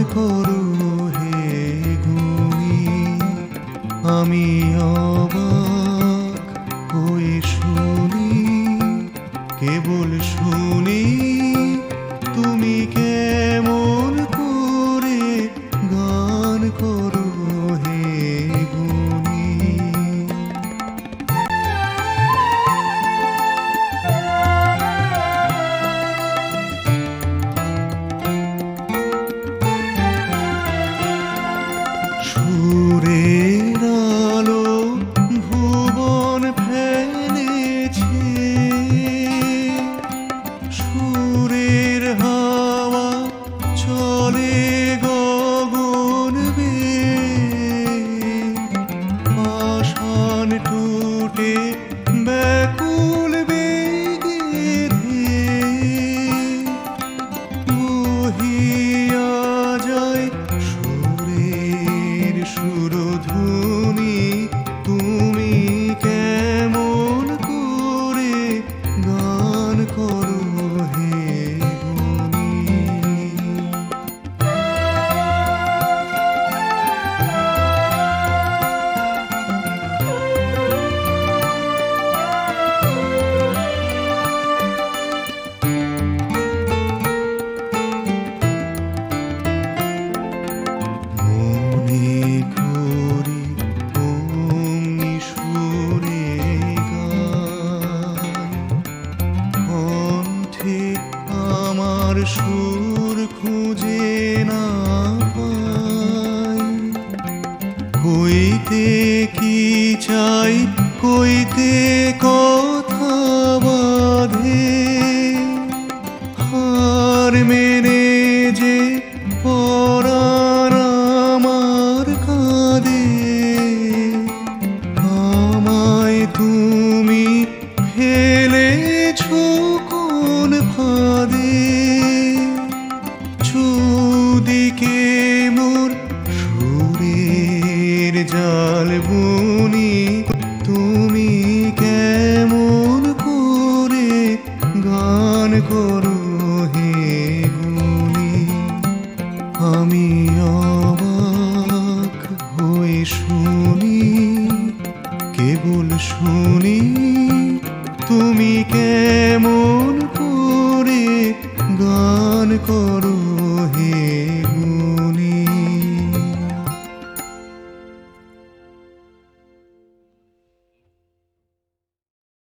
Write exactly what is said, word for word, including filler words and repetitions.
করো হে গুণী। আমি অবাক হয়ে শুনি, কেবল শুনি তুমি কেমন করে গান করো হে গুণী। সুরের আলো ভুবন ফেলেছে, সুরের হাওয়া চলে গগন বেয়ে, পাষাণ টুটে ব্যাকুল বেগে ধেয়ে বহিয়া যায় সুরের সুরধুনি। তুমি কেমন করে গান করো হে গুণী। মনে করি অমনি সুরে গাই, কণ্ঠে আমার সুর খুঁজে না পাই। কইতে কি চাই, কইতে কথা বাঁধে, হার মেনে যে পরাণ আমার কাঁদে। আমায় তুমি ফেলেছো কোন ফাঁদে, চৌদিকে মোর সুরের জাল বুনি। তুমি কেমন করে গান করো হে গুণী। আমি অবাক হয়ে শুনি, কেবল শুনি তুমি কেমন